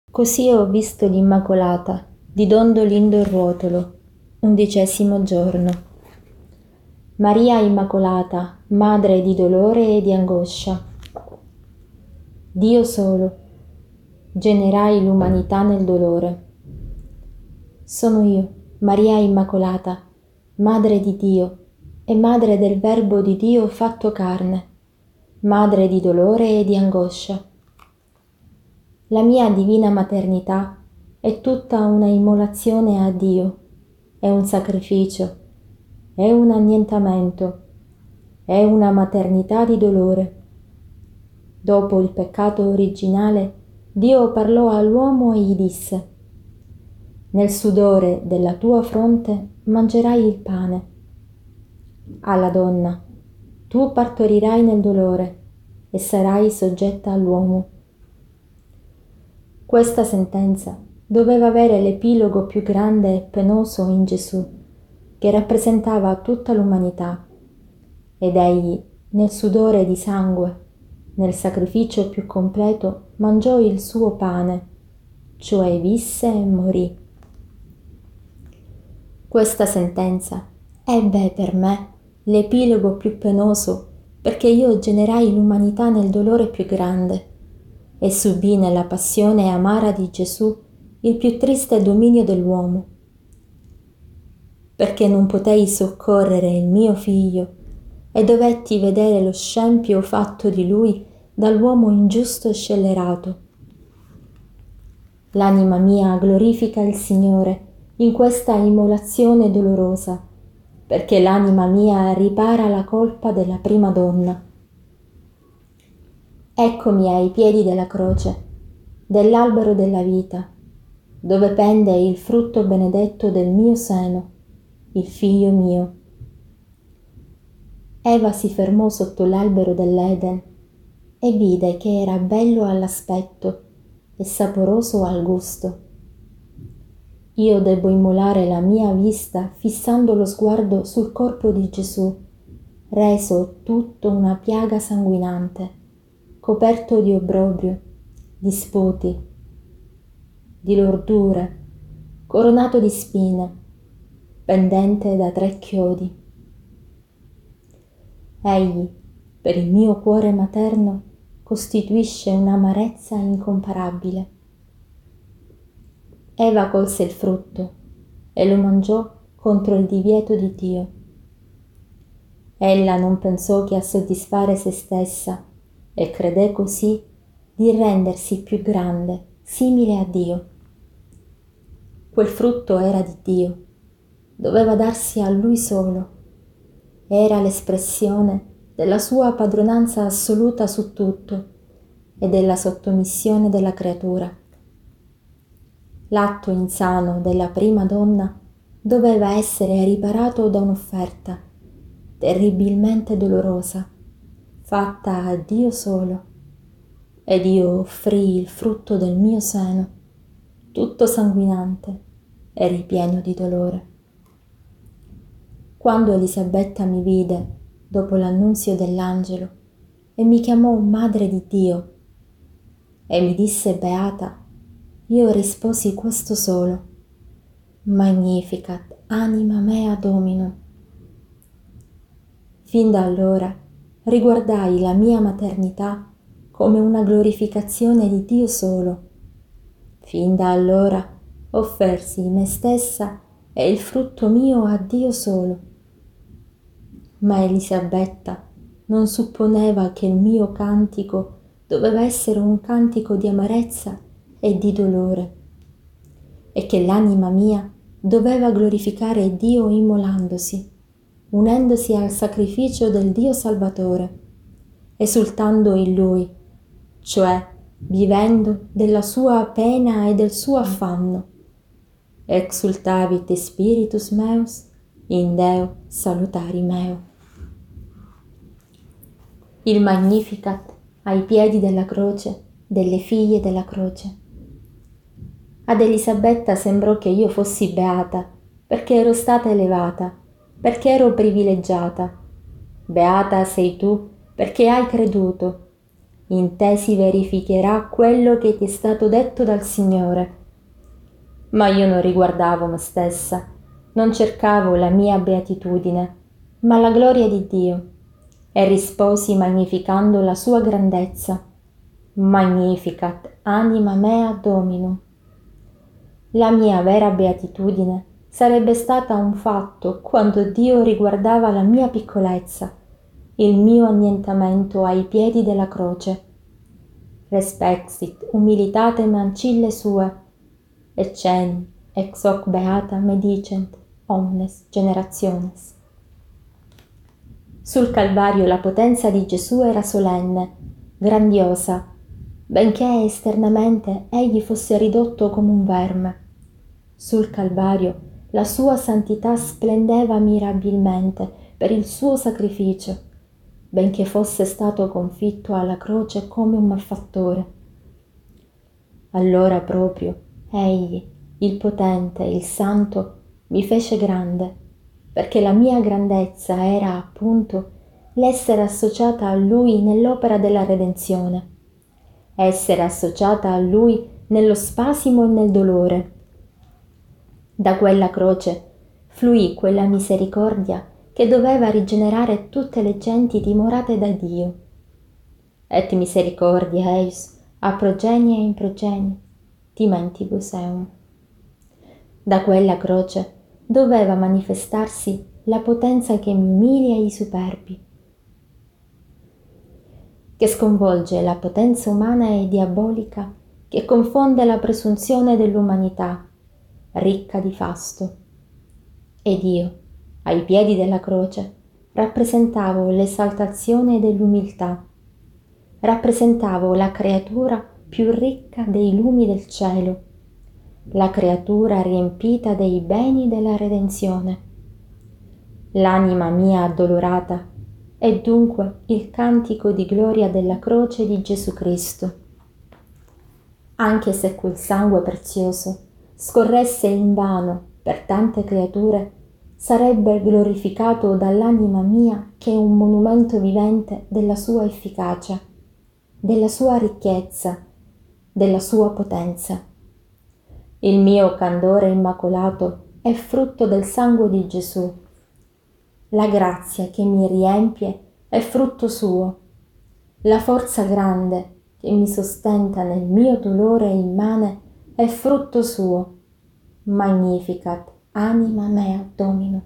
Così ho visto l'Immacolata di Don Dolindo Ruotolo, 11° giorno. Maria Immacolata, madre di dolore e di angoscia. Dio solo, generai l'umanità nel dolore. Sono io, Maria Immacolata, madre di Dio e madre del Verbo di Dio fatto carne, madre di dolore e di angoscia. La mia divina maternità è tutta una immolazione a Dio, è un sacrificio, è un annientamento, è una maternità di dolore. Dopo il peccato originale, Dio parlò all'uomo e gli disse: «Nel sudore della tua fronte mangerai il pane». Alla donna: «Tu partorirai nel dolore e sarai soggetta all'uomo». Questa sentenza doveva avere l'epilogo più grande e penoso in Gesù, che rappresentava tutta l'umanità, ed egli, nel sudore di sangue, nel sacrificio più completo, mangiò il suo pane, cioè visse e morì. Questa sentenza ebbe per me l'epilogo più penoso, perché io generai l'umanità nel dolore più grande e subì nella passione amara di Gesù il più triste dominio dell'uomo. Perché non potei soccorrere il mio figlio e dovetti vedere lo scempio fatto di lui dall'uomo ingiusto e scellerato. L'anima mia glorifica il Signore in questa immolazione dolorosa, perché l'anima mia ripara la colpa della prima donna. Eccomi ai piedi della croce, dell'albero della vita, dove pende il frutto benedetto del mio seno, il figlio mio. Eva si fermò sotto l'albero dell'Eden e vide che era bello all'aspetto e saporoso al gusto. Io debbo immolare la mia vista fissando lo sguardo sul corpo di Gesù, reso tutto una piaga sanguinante, coperto di obbrobrio, di sputi, di lordure, coronato di spine, pendente da 3 chiodi. Egli, per il mio cuore materno, costituisce un'amarezza incomparabile. Eva colse il frutto e lo mangiò contro il divieto di Dio. Ella non pensò che a soddisfare se stessa e credé così di rendersi più grande, simile a Dio. Quel frutto era di Dio, doveva darsi a Lui solo. Era l'espressione della sua padronanza assoluta su tutto e della sottomissione della creatura. L'atto insano della prima donna doveva essere riparato da un'offerta terribilmente dolorosa, fatta a Dio solo, ed io offrii il frutto del mio seno, tutto sanguinante e ripieno di dolore. Quando Elisabetta mi vide dopo l'annunzio dell'angelo e mi chiamò Madre di Dio e mi disse beata, io risposi questo solo: Magnificat anima mea Domino. Fin da allora riguardai la mia maternità come una glorificazione di Dio solo. Fin da allora offersi me stessa e il frutto mio a Dio solo. Ma Elisabetta non supponeva che il mio cantico doveva essere un cantico di amarezza e di dolore, e che l'anima mia doveva glorificare Dio immolandosi, unendosi al sacrificio del Dio Salvatore, esultando in Lui, cioè vivendo della sua pena e del suo affanno. Exultavit spiritus meus in Deo salutari meo. Il Magnificat ai piedi della croce, delle figlie della croce. Ad Elisabetta sembrò che io fossi beata, perché ero stata elevata, perché ero privilegiata. Beata sei tu, perché hai creduto. in te si verificherà quello che ti è stato detto dal Signore. Ma io non riguardavo me stessa, non cercavo la mia beatitudine, ma la gloria di Dio, e risposi magnificando la sua grandezza. Magnificat anima mea Dominum. La mia vera beatitudine sarebbe stata un fatto quando Dio riguardava la mia piccolezza, il mio annientamento ai piedi della croce. Respexit humilitatem ancille sue, et ceni ex hoc beata me dicent omnes generationes. Sul Calvario la potenza di Gesù era solenne, grandiosa, benché esternamente egli fosse ridotto come un verme. Sul Calvario la sua santità splendeva mirabilmente per il suo sacrificio, benché fosse stato confitto alla croce come un malfattore. Allora proprio egli, il potente, il santo, mi fece grande, perché la mia grandezza era appunto l'essere associata a lui nell'opera della redenzione, essere associata a lui nello spasimo e nel dolore. Da quella croce fluì quella misericordia che doveva rigenerare tutte le genti dimorate da Dio. Et misericordia eis a progenie in progenie timentibus eum. Da quella croce doveva manifestarsi la potenza che mi umilia i superbi, che sconvolge la potenza umana e diabolica, che confonde la presunzione dell'umanità, ricca di fasto. Ed io, ai piedi della croce, rappresentavo l'esaltazione dell'umiltà, rappresentavo la creatura più ricca dei lumi del cielo, la creatura riempita dei beni della redenzione. L'anima mia addolorata è dunque il cantico di gloria della croce di Gesù Cristo. Anche se quel sangue prezioso scorresse invano per tante creature, sarebbe glorificato dall'anima mia che è un monumento vivente della sua efficacia, della sua ricchezza, della sua potenza. Il mio candore immacolato è frutto del sangue di Gesù. La grazia che mi riempie è frutto suo. La forza grande che mi sostenta nel mio dolore immane è frutto suo. Magnificat anima mea Domino.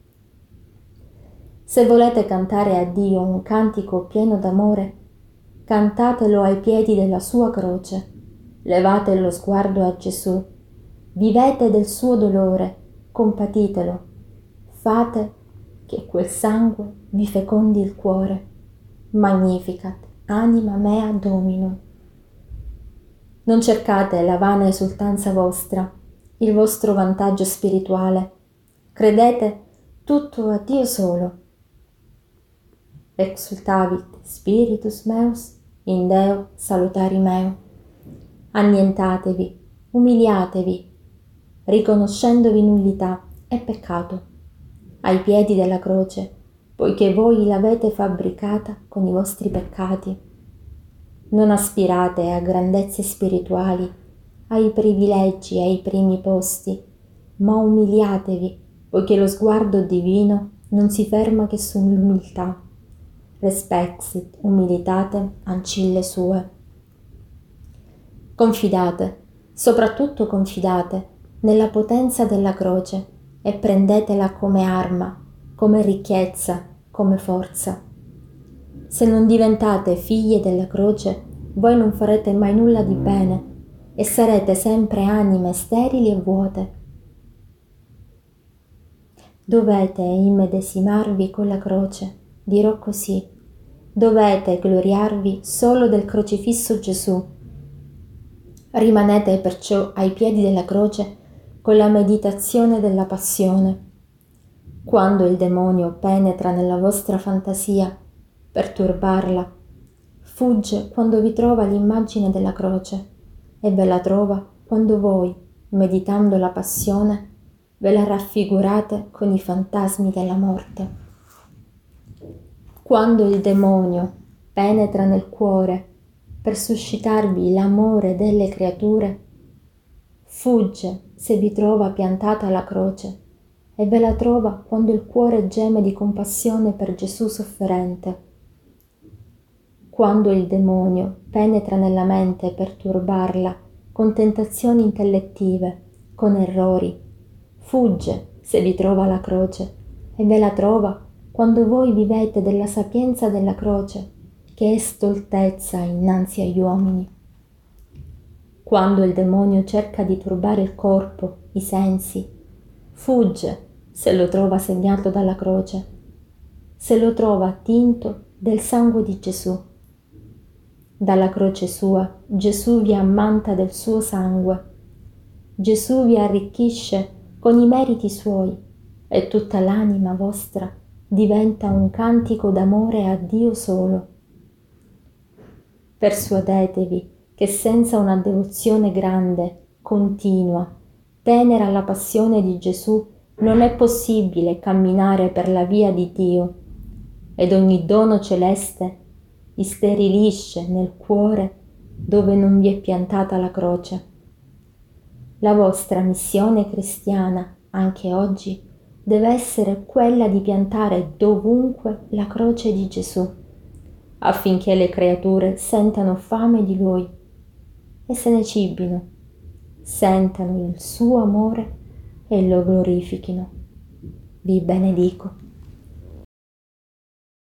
Se volete cantare a Dio un cantico pieno d'amore, cantatelo ai piedi della sua croce, levate lo sguardo a Gesù, vivete del suo dolore, compatitelo, fate che quel sangue vi fecondi il cuore. Magnificat anima mea Domino. Non cercate la vana esultanza vostra, il vostro vantaggio spirituale. Credete tutto a Dio solo. Exultavit spiritus meus in Deo salutari meo. Annientatevi, umiliatevi, riconoscendovi nullità e peccato, ai piedi della croce, poiché voi l'avete fabbricata con i vostri peccati. Non aspirate a grandezze spirituali, ai privilegi e ai primi posti, ma umiliatevi, poiché lo sguardo divino non si ferma che sull'umiltà. Respexit humilitate ancille sue. Confidate, soprattutto confidate, nella potenza della croce e prendetela come arma, come ricchezza, come forza. Se non diventate figlie della croce, voi non farete mai nulla di bene e sarete sempre anime sterili e vuote. Dovete immedesimarvi con la croce, dirò così. Dovete gloriarvi solo del crocifisso Gesù. Rimanete perciò ai piedi della croce con la meditazione della passione. Quando il demonio penetra nella vostra fantasia per turbarla, fugge quando vi trova l'immagine della croce e ve la trova quando voi, meditando la passione, ve la raffigurate con i fantasmi della morte. Quando il demonio penetra nel cuore per suscitarvi l'amore delle creature, fugge se vi trova piantata la croce e ve la trova quando il cuore geme di compassione per Gesù sofferente. Quando il demonio penetra nella mente per turbarla con tentazioni intellettive, con errori, fugge se vi trova la croce e ve la trova quando voi vivete della sapienza della croce, che è stoltezza innanzi agli uomini. Quando il demonio cerca di turbare il corpo, i sensi, fugge se lo trova segnato dalla croce, se lo trova tinto del sangue di Gesù. Dalla croce sua Gesù vi ammanta del suo sangue. Gesù vi arricchisce con i meriti suoi e tutta l'anima vostra diventa un cantico d'amore a Dio solo. Persuadetevi che senza una devozione grande, continua, tenera alla passione di Gesù, non è possibile camminare per la via di Dio, ed ogni dono celeste isterilisce nel cuore dove non vi è piantata la croce. La vostra missione cristiana, anche oggi, deve essere quella di piantare dovunque la croce di Gesù, affinché le creature sentano fame di Lui e se ne cibino, sentano il suo amore e lo glorifichino. Vi benedico.